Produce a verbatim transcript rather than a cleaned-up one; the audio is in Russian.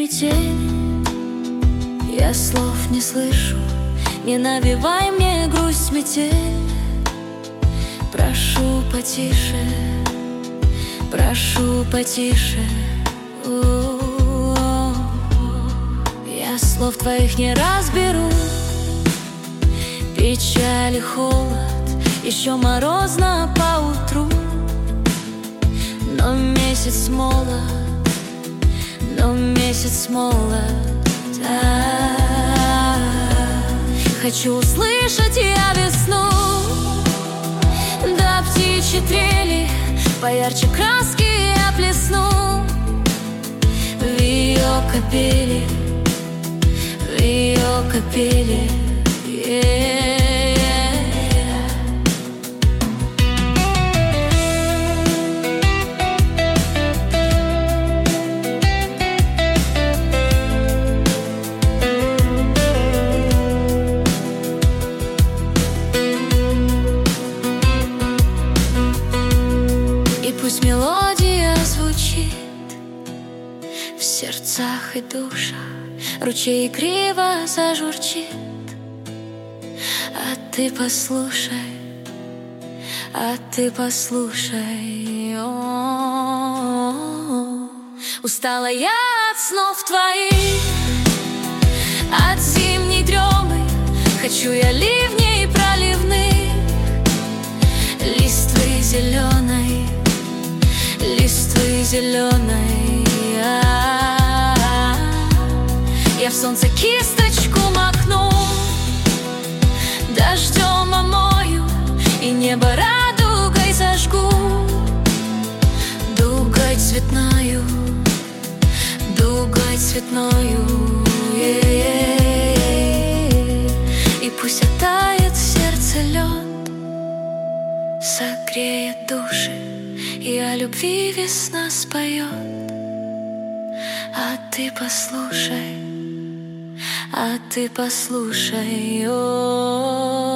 метель, я слов не слышу, не навевай мне грусть, метель. Прошу потише, прошу потише. У-у-у. Я слов твоих не разберу. Печаль и холод, еще морозно поутру, но месяц молод, но месяц молод. Да. Хочу услышать я весну, до птичьей трели, поярче краски я плесну в ее капели, в ее капели. Yeah. И пусть мелодия звучит в сердцах и душах, ручей криво зажурчит. А ты послушай, а ты послушай. О-о-о. Устала я от снов твоих, от зимней дремы. Хочу я ливней проливных, листвы зеленой, листвы зеленой. А-а-а. Я в солнце кисточку макну, дождем омою и небо радугой зажгу, дугой цветною, дугой цветною. Е-е-е. И пусть оттает в сердце лед, согреет души, и о любви весна споет. А ты послушай, а ты послушай. О-о-о.